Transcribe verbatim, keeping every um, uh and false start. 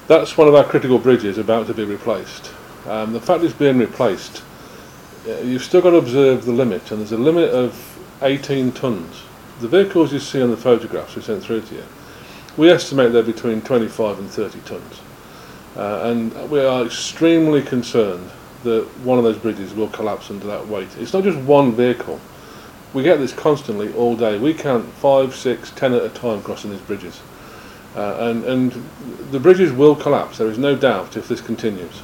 That's one of our critical bridges about to be replaced. Um, the fact it's being replaced, uh, you've still got to observe the limit, and there's a limit of eighteen tonnes. The vehicles you see on the photographs we sent through to you, we estimate they're between twenty-five and thirty tonnes. Uh, and we are extremely concerned that one of those bridges will collapse under that weight. It's not just one vehicle. We get this constantly all day. We count five, six, ten at a time crossing these bridges. Uh, and, and the bridges will collapse, there is no doubt, if this continues.